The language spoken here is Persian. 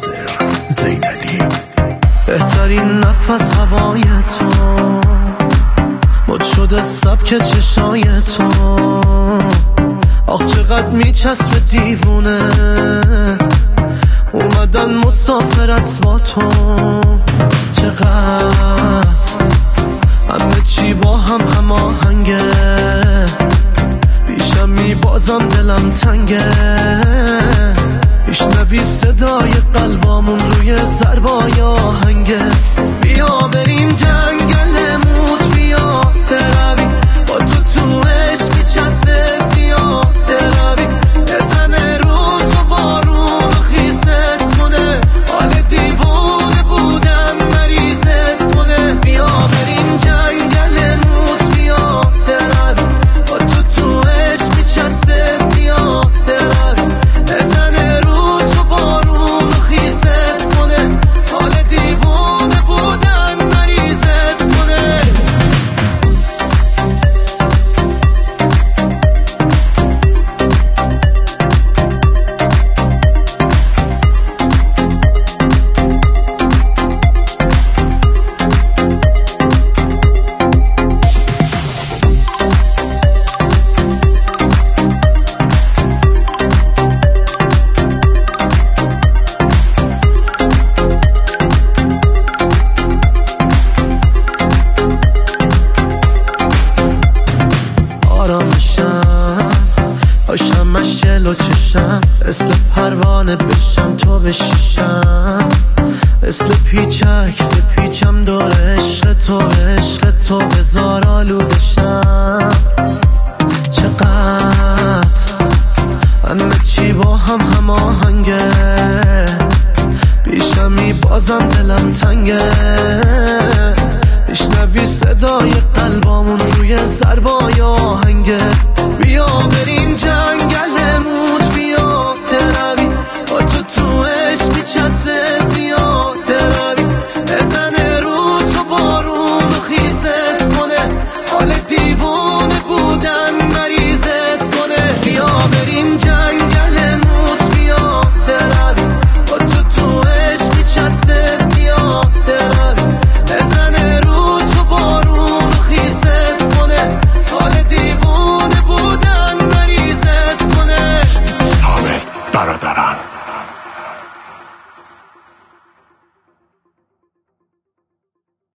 ناصر زینالی. بهترین نفس هوای تو، مد شده سبک چشای تو. آخ چقدر میچسبه دیوونه، اومدن مسافرت با تو. چقدر همه چی با هم هماهنگه، پیشم میبازم دلم تنگه. میشنوی صدای قلبامون روی ضربای آهنگه. بیا بریم جنگلمون، بیا بروی با تو عشق میچسبه زیاد بروی. بزنه رو تو بارون خیست کنه، حال دیوونه بودن مریضت کنه. بیا بریم جنگلمون، بیا بروی با تو عشق میچسبه زیاد بروی. بزنه رو تو بارون خیست کنه، حال دیوونه بودن مریضت کنه. باشم مشل و چشم، مثل پروانه بشم تو بشیشم. مثل پیچک بپیچم دور عشق تو، عشق تو بزار آلودشم. چقدر همه چی با هم هماهنگه، پیشم میبازم دلم تنگه. میشنوی صدای قلبامون روی ضربای آهنگه.